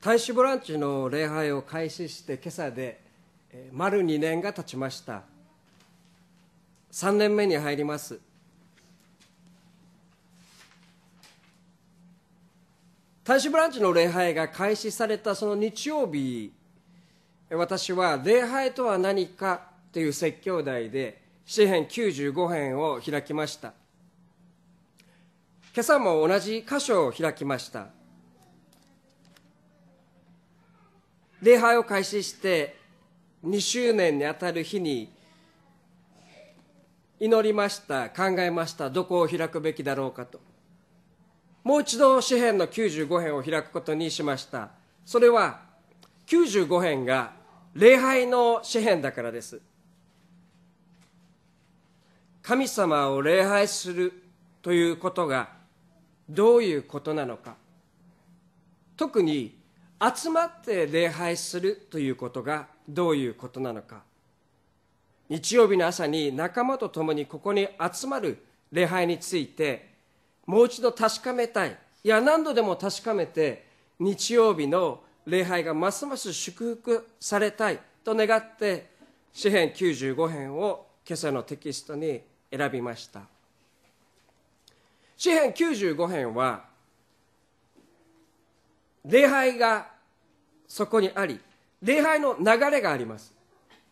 大使ボランチの礼拝を開始して今朝で丸2年が経ちました。3年目に入ります。大使ボランチの礼拝が開始されたその日曜日、私は礼拝とは何かという説教題で詩編95編を開きました。今朝も同じ箇所を開きました。礼拝を開始して2周年にあたる日に祈りました。考えました。どこを開くべきだろうかと。もう一度詩編の95編を開くことにしました。それは95編が礼拝の詩編だからです。神様を礼拝するということがどういうことなのか、特に集まって礼拝するということがどういうことなのか、日曜日の朝に仲間と共にここに集まる礼拝についてもう一度確かめたい。いや、何度でも確かめて日曜日の礼拝がますます祝福されたいと願って詩編95編を今朝のテキストに選びました。詩編95編は礼拝がそこにあり、礼拝の流れがあります。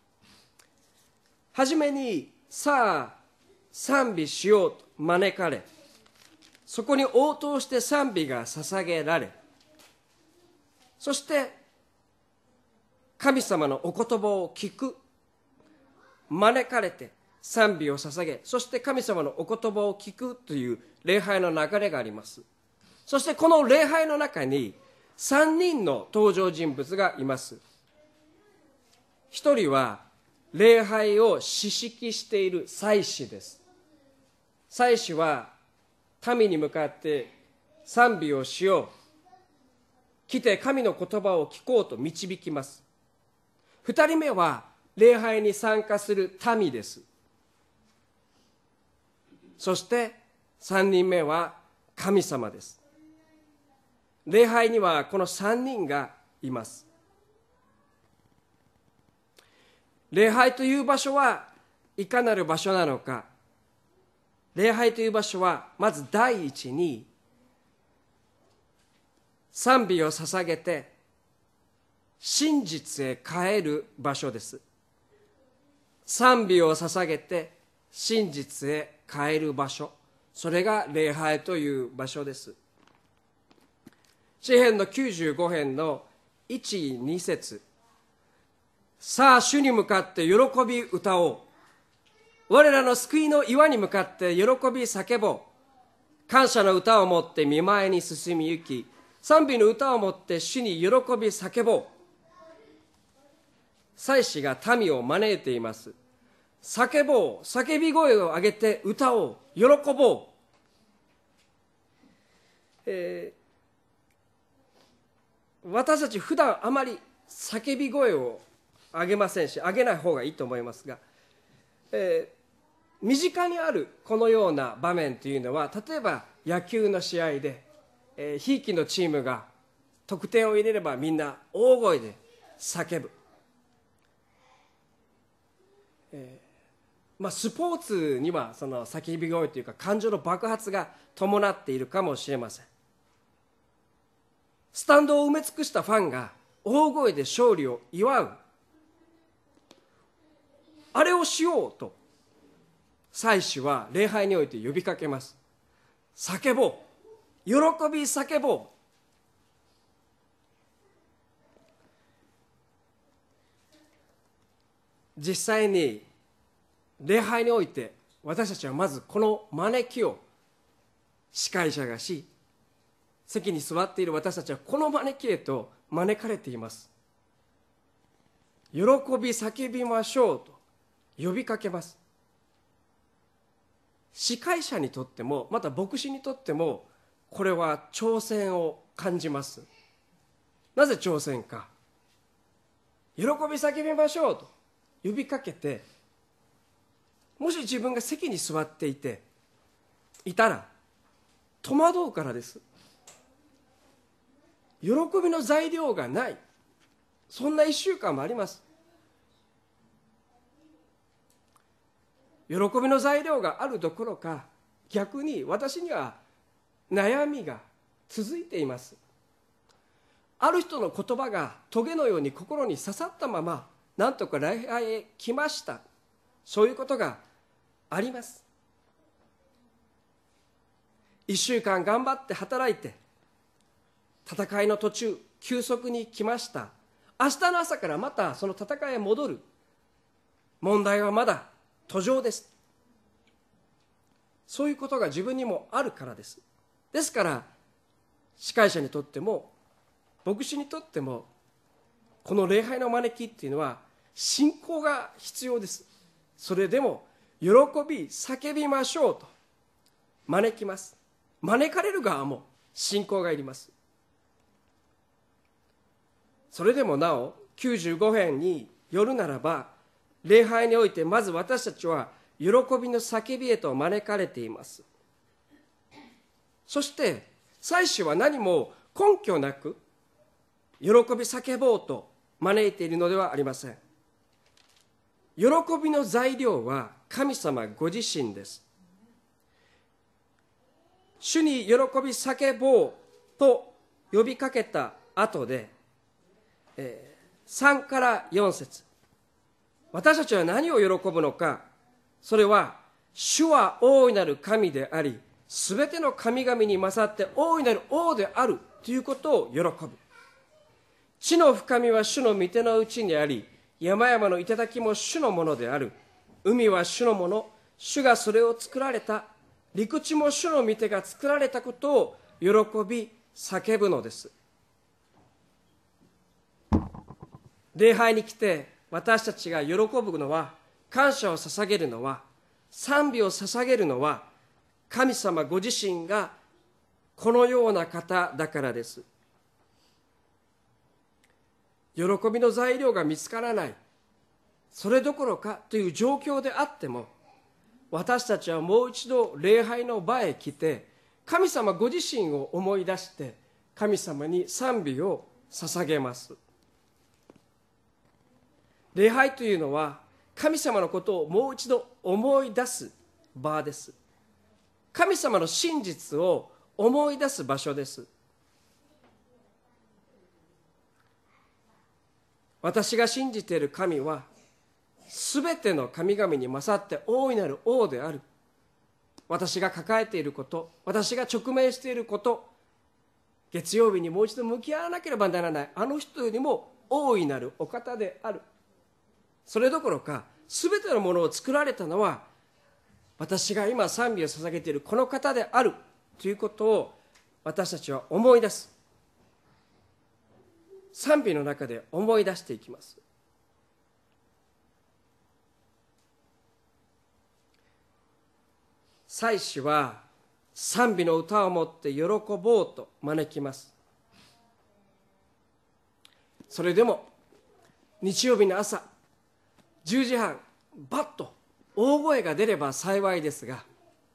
はじめにさあ賛美しようと招かれ、そこに応答して賛美が捧げられ、そして神様のお言葉を聞く、招かれて賛美を捧げ、そして神様のお言葉を聞くという礼拝の流れがあります。そしてこの礼拝の中に3人の登場人物がいます。一人は礼拝を司式している祭司です。祭司は民に向かって賛美をしよう、来て神の言葉を聞こうと導きます。二人目は礼拝に参加する民です。そして三人目は神様です。礼拝にはこの三人がいます。礼拝という場所はいかなる場所なのか。礼拝という場所はまず第一に賛美を捧げて真実へ帰る場所です。賛美を捧げて真実へ帰る場所、それが礼拝という場所です。詩編の95編の1、2節、さあ主に向かって喜び歌おう、我らの救いの岩に向かって喜び叫ぼう、感謝の歌をもって御前に進み行き、賛美の歌をもって主に喜び叫ぼう。祭司が民を招いています。叫ぼう、叫び声を上げて歌おう、喜ぼう。私たち普段あまり叫び声を上げませんし、上げない方がいいと思いますが、身近にあるこのような場面というのは、例えば野球の試合で、ひいきのチームが得点を入れればみんな大声で叫ぶ。スポーツにはその叫び声というか感情の爆発が伴っているかもしれません。スタンドを埋め尽くしたファンが大声で勝利を祝う、あれをしようと祭司は礼拝において呼びかけます。叫ぼう、喜び叫ぼう。実際に礼拝において私たちはまずこの招きを司会者がし、席に座っている私たちはこの招きへと招かれています。喜び叫びましょうと呼びかけます。司会者にとってもまた牧師にとってもこれは挑戦を感じます。なぜ挑戦か。喜び叫びましょうと呼びかけて、もし自分が席に座っていたら戸惑うからです。 喜びの材料がない、そんな1週間もあります。喜びの材料があるどころか、逆に私には悩みが続いています。ある人の言葉がトゲのように心に刺さったまま、なんとか礼拝へ来ました、そういうことがあります。1週間頑張って働いて、戦いの途中休息に来ました。明日の朝からまたその戦いへ戻る。問題はまだ途上です。そういうことが自分にもあるからです。ですから司会者にとっても牧師にとっても、この礼拝の招きっていうのは信仰が必要です。それでも喜び叫びましょうと招きます。招かれる側も信仰がいります。それでもなお95編によるならば、礼拝においてまず私たちは喜びの叫びへと招かれています。そして祭司は何も根拠なく喜び叫ぼうと招いているのではありません。喜びの材料は神様ご自身です。主に喜び叫ぼうと呼びかけた後で、3から4節、私たちは何を喜ぶのか。それは主は大いなる神であり、すべての神々に勝って大いなる王であるということを喜ぶ。地の深みは主の御手のうちにあり、山々の頂も主のものである。海は主のもの、主がそれを作られた。陸地も主の御手が作られたことを喜び叫ぶのです。礼拝に来て私たちが喜ぶのは、感謝を捧げるのは、賛美を捧げるのは、神様ご自身がこのような方だからです。喜びの材料が見つからない、それどころかという状況であっても、私たちはもう一度礼拝の場へ来て、神様ご自身を思い出して神様に賛美を捧げます。礼拝というのは神様のことをもう一度思い出す場です。神様の真実を思い出す場所です。私が信じている神はすべての神々に勝って大いなる王である。私が抱えていること、私が直面していること、月曜日にもう一度向き合わなければならないあの人よりも大いなるお方である。それどころか、すべてのものを作られたのは私が今賛美を捧げているこの方であるということを私たちは思い出す。賛美の中で思い出していきます。祭司は賛美の歌をもって喜ぼうと招きます。それでも日曜日の朝10時半、バッと大声が出れば幸いですが、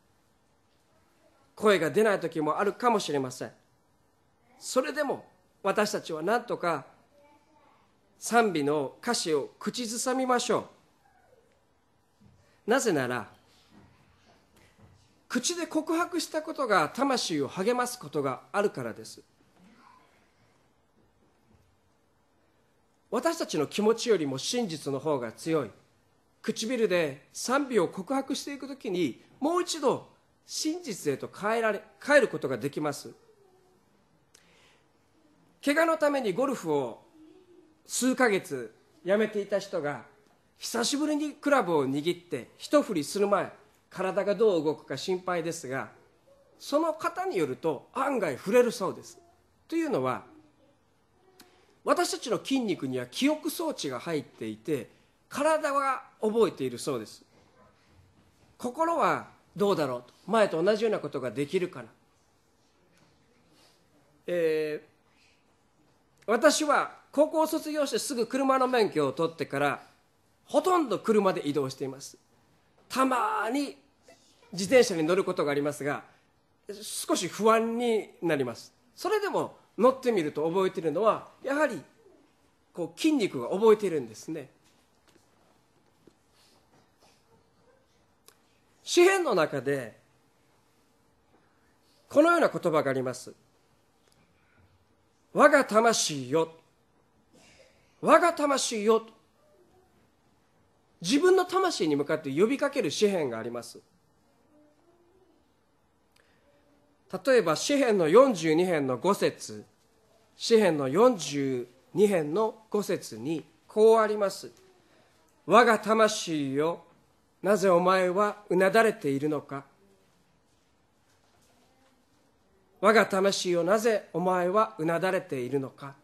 声が出ない時もあるかもしれません。それでも私たちは何とか賛美の歌詞を口ずさみましょう。なぜなら、口で告白したことが魂を励ますことがあるからです。私たちの気持ちよりも真実の方が強い。唇で賛美を告白していくときに、もう一度真実へと変えることができます。怪我のためにゴルフを数ヶ月やめていた人が、久しぶりにクラブを握って一振りする前、体がどう動くか心配ですが、その方によると案外触れるそうです。というのは、私たちの筋肉には記憶装置が入っていて、体は覚えているそうです。心はどうだろうと、前と同じようなことができるかな。私は高校を卒業してすぐ車の免許を取ってからほとんど車で移動しています。たまに自転車に乗ることがありますが、少し不安になります。それでも乗ってみると覚えているのは、やはり筋肉が覚えているんですね。詩編の中でこのような言葉があります。我が魂よ、我が魂よと、自分の魂に向かって呼びかける詩編があります。例えば詩編の42編の5節、詩編の42編の5節にこうあります。我が魂よ、なぜお前はうなだれているのか。我が魂よ、なぜお前はうなだれているのか。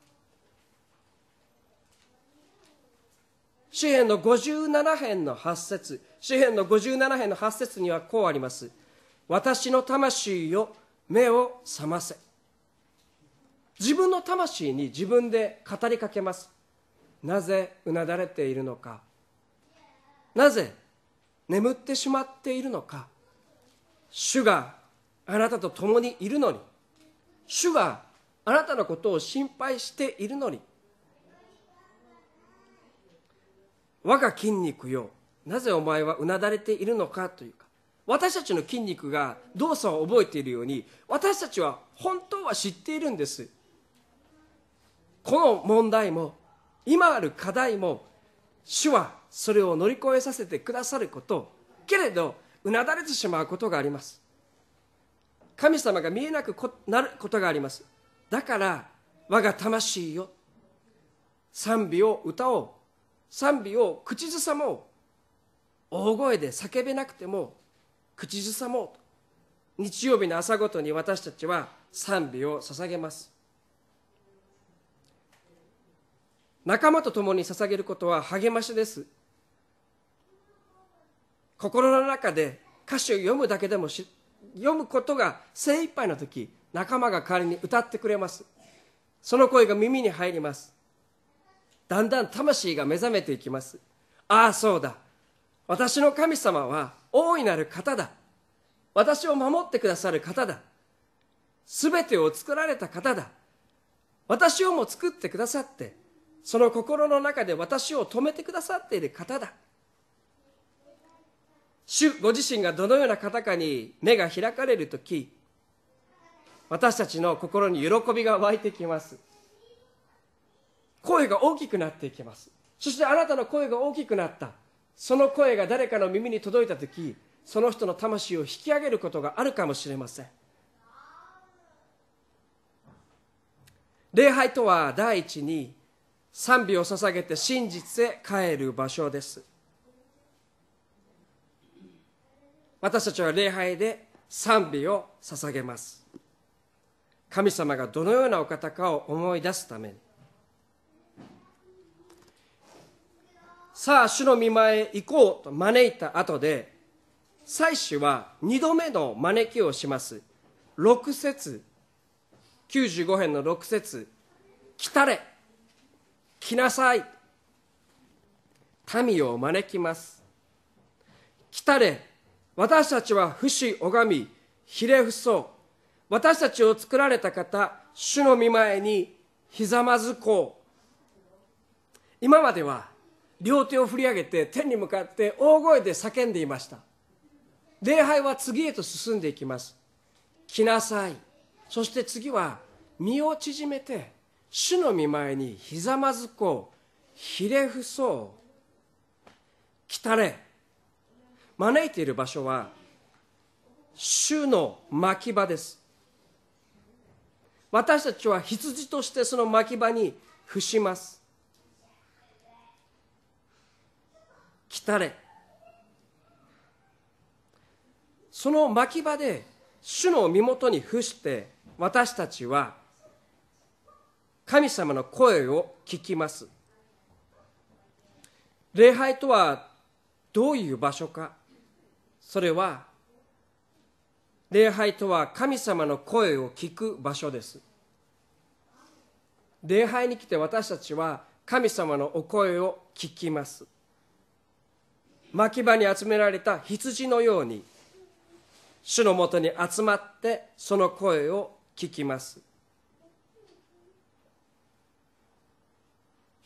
詩編の57編の8節、詩編の57編の8節にはこうあります。私の魂よ、目を覚ませ。自分の魂に自分で語りかけます。なぜうなだれているのか。なぜ眠ってしまっているのか。主があなたと共にいるのに、主があなたのことを心配しているのに、我が筋肉よ、なぜお前はうなだれているのかというか、私たちの筋肉が動作を覚えているように、私たちは本当は知っているんです。この問題も今ある課題も、主はそれを乗り越えさせてくださること、けれどうなだれてしまうことがあります。神様が見えなくなることがあります。だから我が魂よ、賛美を歌おう、賛美を口ずさもう、大声で叫べなくても口ずさもうと、日曜日の朝ごとに私たちは賛美を捧げます。仲間と共に捧げることは励ましです。心の中で歌詞を読むだけでも読むことが精一杯の時、仲間が代わりに歌ってくれます。その声が耳に入ります。だんだん魂が目覚めていきます。ああ、そうだ、私の神様は大いなる方だ、私を守ってくださる方だ、すべてを作られた方だ、私をも作ってくださって、その心の中で私を止めてくださっている方だ。主ご自身がどのような方かに目が開かれるとき、私たちの心に喜びが湧いてきます。声が大きくなっていきます。そしてあなたの声が大きくなった、その声が誰かの耳に届いたとき、その人の魂を引き上げることがあるかもしれません。礼拝とは第一に賛美を捧げて真実へ帰る場所です。私たちは礼拝で賛美を捧げます。神様がどのようなお方かを思い出すために。さあ主の御前へ行こうと招いた後で、祭司は2度目の招きをします。6節、95編の6節、来たれ、来なさい、民を招きます。来たれ、私たちは不死拝みひれ伏そう。私たちを作られた方、主の御前にひざまずこう。今までは両手を振り上げて天に向かって大声で叫んでいました。礼拝は次へと進んでいきます。来なさい。そして次は身を縮めて主の御前にひざまずこう、ひれ伏そう。来たれ。招いている場所は主の牧場です。私たちは羊としてその牧場に伏します。来たれ。その牧場で主の身元に伏して、私たちは神様の声を聞きます。礼拝とはどういう場所か。それは礼拝とは神様の声を聞く場所です。礼拝に来て私たちは神様のお声を聞きます。牧場に集められた羊のように主のもとに集まってその声を聞きます。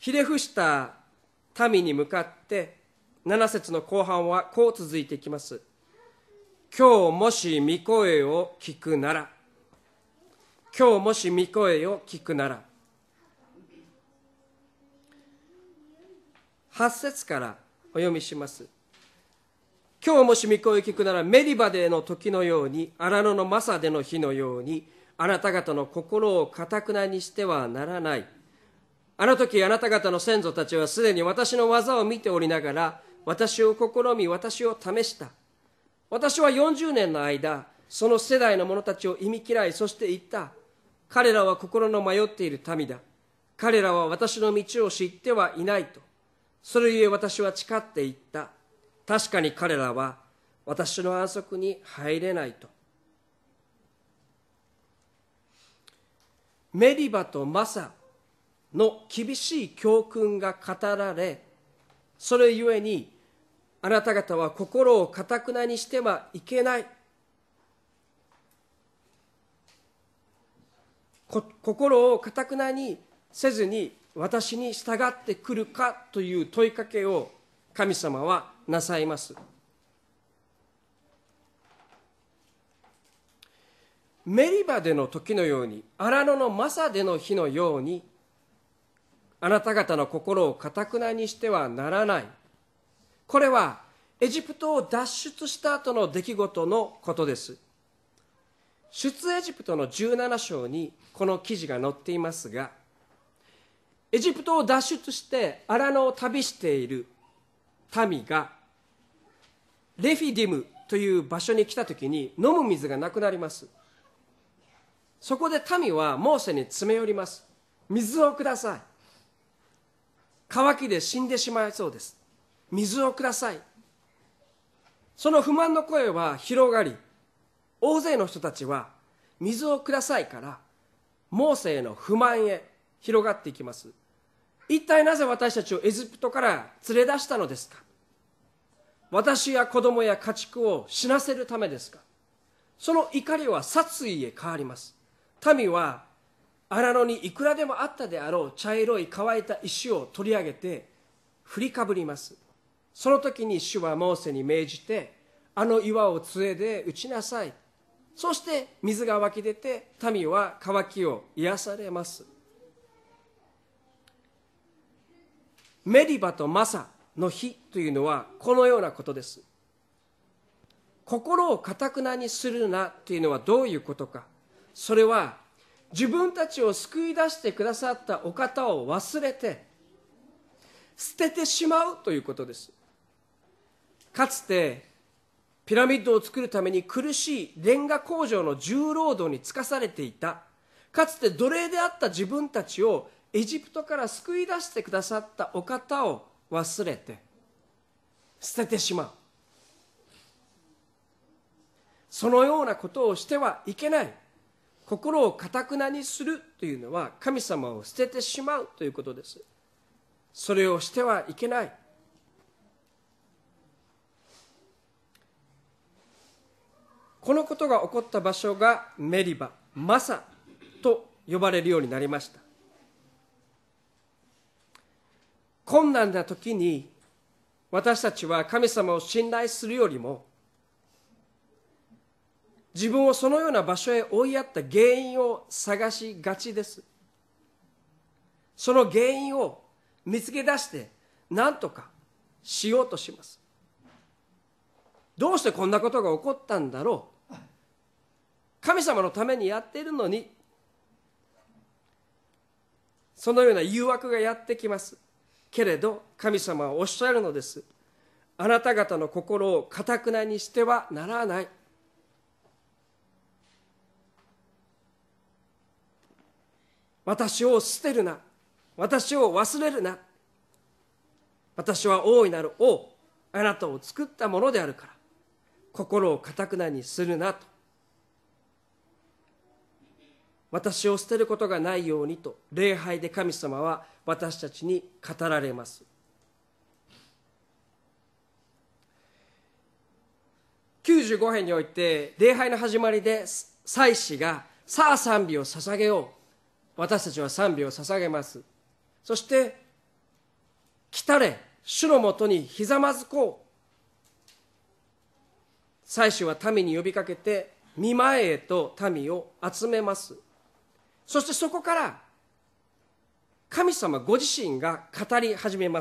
ひれ伏した民に向かって7節の後半はこう続いていきます。今日もし御声を聞くなら、今日もし御声を聞くなら。8節からお読みします。今日もし御声を聞くなら、メリバでの時のように、荒野のマサでの日のように、あなた方の心を堅くなにしてはならない。あの時あなた方の先祖たちはすでに私の技を見ておりながら、私を試み、私を試した。私は40年の間、その世代の者たちを忌み嫌い、そして言った。彼らは心の迷っている民だ。彼らは私の道を知ってはいないと。それゆえ私は誓って言った。確かに彼らは私の安息に入れないと。メリバとマサの厳しい教訓が語られ、それゆえにあなた方は心を堅くなにしてはいけない。心を堅くなにせずに私に従ってくるかという問いかけを神様はなさいます。メリバでの時のように、荒野のマサでの日のように、あなた方の心を堅くなにしてはならない。これはエジプトを脱出した後の出来事のことです。出エジプトの17章にこの記事が載っていますが、エジプトを脱出して荒野を旅している民がレフィディムという場所に来たときに飲む水がなくなります。そこで民はモーセに詰め寄ります。水をください。渇きで死んでしまいそうです。水をください。その不満の声は広がり、大勢の人たちは水をくださいからモーセへの不満へ広がっていきます。一体なぜ私たちをエジプトから連れ出したのですか。私や子供や家畜を死なせるためですか。その怒りは殺意へ変わります。民は荒野にいくらでもあったであろう茶色い乾いた石を取り上げて振りかぶります。その時に主はモーセに命じて、あの岩を杖で打ちなさい。そして水が湧き出て民は渇きを癒されます。メリバとマサの日というのはこのようなことです。心を堅くなにするなというのはどういうことか。それは自分たちを救い出してくださったお方を忘れて捨ててしまうということです。かつてピラミッドを作るために苦しいレンガ工場の重労働に就かされていた、かつて奴隷であった自分たちをエジプトから救い出してくださったお方を忘れて捨ててしまう。そのようなことをしてはいけない。心を堅くなにするというのは神様を捨ててしまうということです。それをしてはいけない。このことが起こった場所がメリバ、マサと呼ばれるようになりました。困難な時に私たちは神様を信頼するよりも、自分をそのような場所へ追いやった原因を探しがちです。その原因を見つけ出して何とかしようとします。どうしてこんなことが起こったんだろう。神様のためにやっているのに、そのような誘惑がやってきます。けれど神様はおっしゃるのです。あなた方の心を堅くなにしてはならない。私を捨てるな。私を忘れるな。私は大いなる王、あなたを作ったものであるから、心を堅くなにするなと。私を捨てることがないようにと、礼拝で神様は私たちに語られます。95編において、礼拝の始まりで祭司がさあ賛美を捧げよう。私たちは賛美を捧げます。そして来たれ、主のもとにひざまずこう。祭司は民に呼びかけて御前へと民を集めます。そしてそこから神様ご自身が語り始めます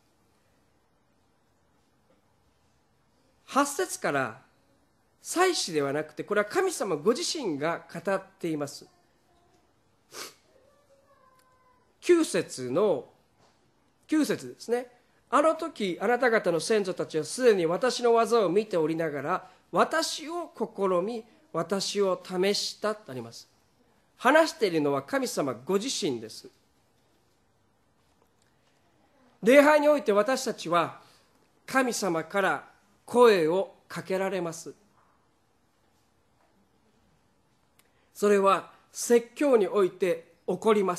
。8節から祭司ではなくて、これは神様ご自身が語っています。9節ですね。あの時あなた方の先祖たちはすでに私の技を見ておりながら、私を試み、私を試したとあります。話しているのは神様ご自身です。礼拝において私たちは神様から声をかけられます。それは説教において起こります。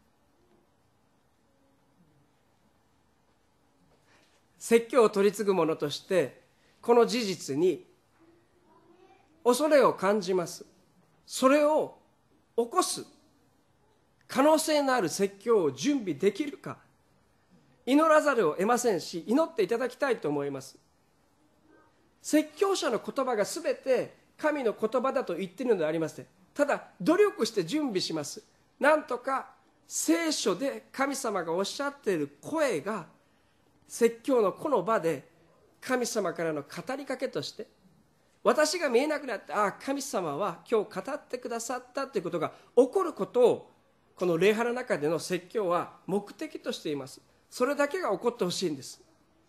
説教を取り次ぐ者としてこの事実に恐れを感じます。それを起こす可能性のある説教を準備できるか、祈らざるを得ませんし、祈っていただきたいと思います。説教者の言葉がすべて神の言葉だと言っているのではありません。ただ努力して準備します。なんとか聖書で神様がおっしゃっている声が説教のこの場で神様からの語りかけとして、私が見えなくなって、神様は今日語ってくださったということが起こることを、この礼拝の中での説教は目的としています。それだけが起こってほしいんです。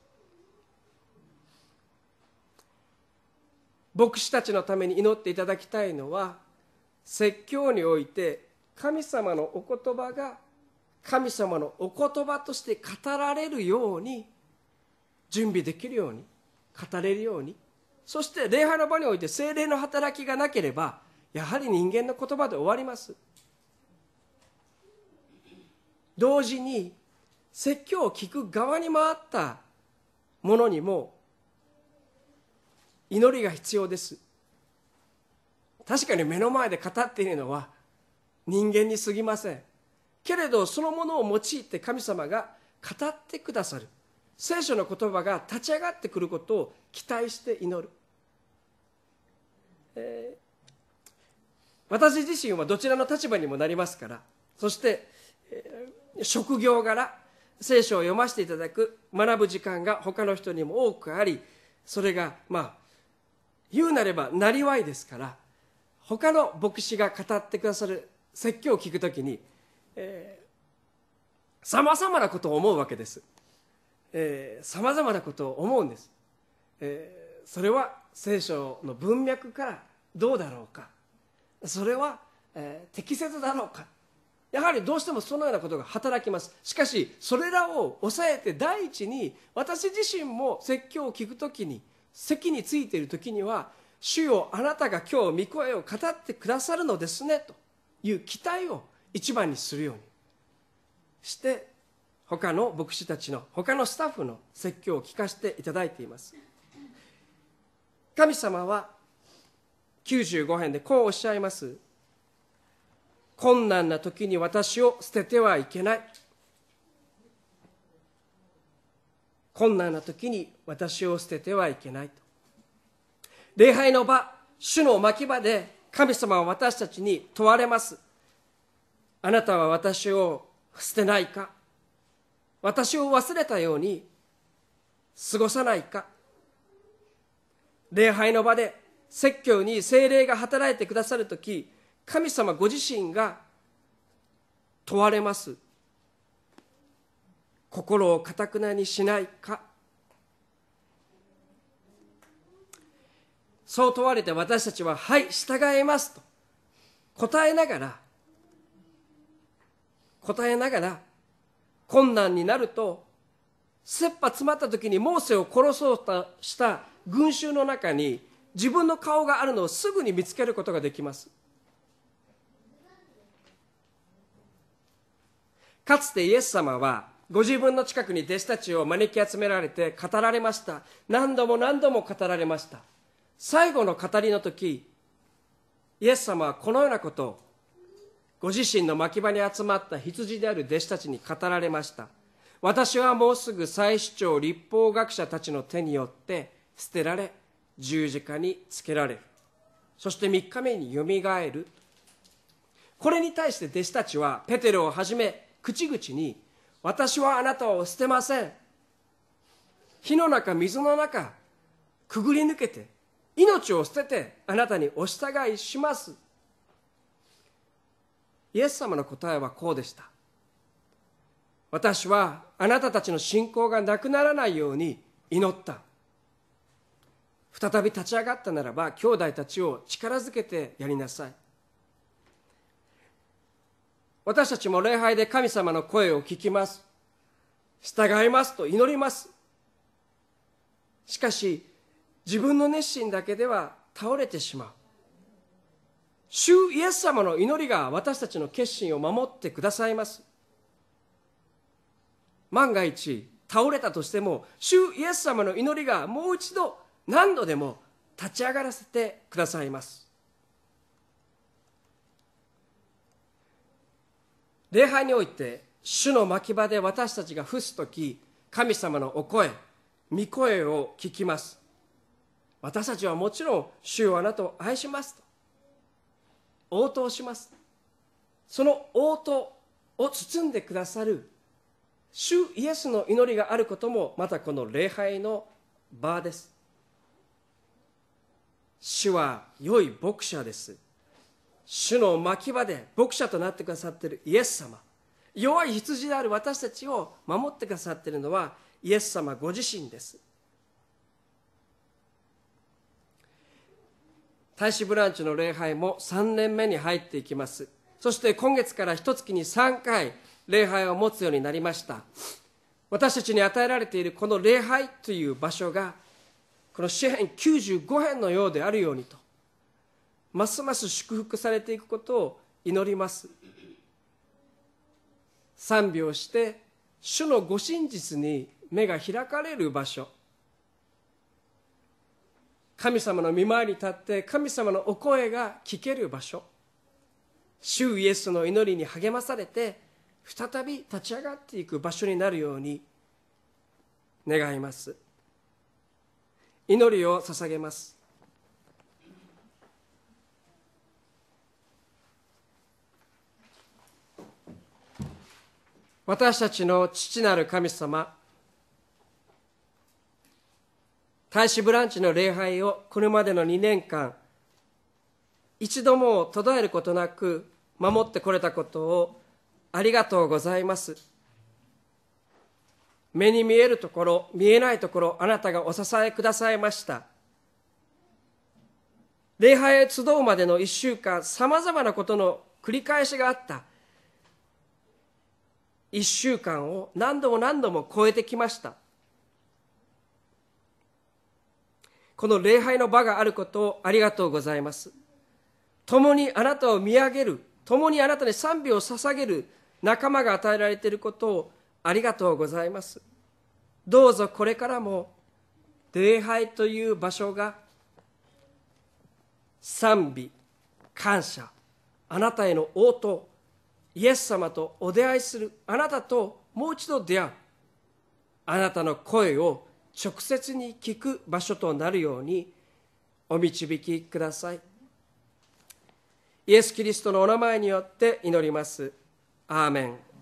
牧師たちのために祈っていただきたいのは、説教において神様のお言葉が神様のお言葉として語られるように、準備できるように、語れるように、そして礼拝の場において聖霊の働きがなければ、やはり人間の言葉で終わります。同時に説教を聞く側に回った者にも祈りが必要です。確かに目の前で語っているのは人間に過ぎませんけれど、そのものを用いて神様が語ってくださる聖書の言葉が立ち上がってくることを期待して祈る。私自身はどちらの立場にもなりますから、そして、職業柄聖書を読ませていただく学ぶ時間が他の人にも多くあり、それが言うなればなりわいですから、他の牧師が語ってくださる説教を聞くときにさまざまなことを思うわけです。さまざまなことを思うんです。それは聖書の文脈からどうだろうか、それは、適切だろうか、やはりどうしてもそのようなことが働きます。しかしそれらを抑えて、第一に私自身も説教を聞くときに、席についているときには、主よあなたが今日御声を語ってくださるのですねという期待を一番にするようにして、他の牧師たちの他のスタッフの説教を聞かせていただいています。神様は95編でこうおっしゃいます。困難な時に私を捨ててはいけない。困難な時に私を捨ててはいけないと。礼拝の場、主の牧場で神様は私たちに問われます。あなたは私を捨てないか、私を忘れたように過ごさないか。礼拝の場で説教に聖霊が働いてくださるとき、神様ご自身が問われます。心を堅くなにしないか。そう問われて私たちは、はい、従いますと答えながら、困難になると、切羽詰まった時にモーセを殺そうとした群衆の中に自分の顔があるのをすぐに見つけることができます。かつてイエス様はご自分の近くに弟子たちを招き集められて語られました。何度も何度も語られました。最後の語りの時、イエス様はこのようなことをご自身の牧場に集まった羊である弟子たちに語られました。 私はもうすぐ祭司長立法学者たちの手によって捨てられ、十字架につけられる。そして3日目によみがえる。これに対して弟子たちはペテロをはじめ口々に、私はあなたを捨てません、火の中水の中くぐり抜けて命を捨ててあなたにお従いします。イエス様の答えはこうでした。私はあなたたちの信仰がなくならないように祈った。再び立ち上がったならば兄弟たちを力づけてやりなさい。私たちも礼拝で神様の声を聞きます。従いますと祈ります。しかし自分の熱心だけでは倒れてしまう。主イエス様の祈りが私たちの決心を守ってくださいます。万が一倒れたとしても、主イエス様の祈りがもう一度何度でも立ち上がらせてくださいます。礼拝において主の牧場で私たちが伏すとき、神様のお声、御声を聞きます。私たちはもちろん主よあなたを愛しますと応答します。その応答を包んでくださる主イエスの祈りがあることもまたこの礼拝の場です。主は良い牧者です。主の牧場で牧者となってくださっているイエス様、弱い羊である私たちを守ってくださっているのはイエス様ご自身です。大使ブランチの礼拝も3年目に入っていきます。そして今月から1月に3回礼拝を持つようになりました。私たちに与えられているこの礼拝という場所がこの詩編95編のようであるようにと、ますます祝福されていくことを祈ります。賛美をして主のご真実に目が開かれる場所、神様の御前に立って神様のお声が聞ける場所、主イエスの祈りに励まされて再び立ち上がっていく場所になるように願います。祈りを捧げます。私たちの父なる神様、大使ブランチの礼拝をこれまでの2年間一度も途絶えることなく守ってこれたことをありがとうございます。目に見えるところ見えないところ、あなたがお支えくださいました。礼拝へ集うまでの1週間、さまざまなことの繰り返しがあった1週間を何度も何度も超えてきました。この礼拝の場があることをありがとうございます。共にあなたを見上げる、共にあなたに賛美を捧げる仲間が与えられていることをありがとうございます。どうぞこれからも礼拝という場所が賛美、感謝、あなたへの応答、イエス様とお出会いする、あなたともう一度出会う、あなたの声を直接に聞く場所となるようにお導きください。イエス・キリストのお名前によって祈ります。アーメン。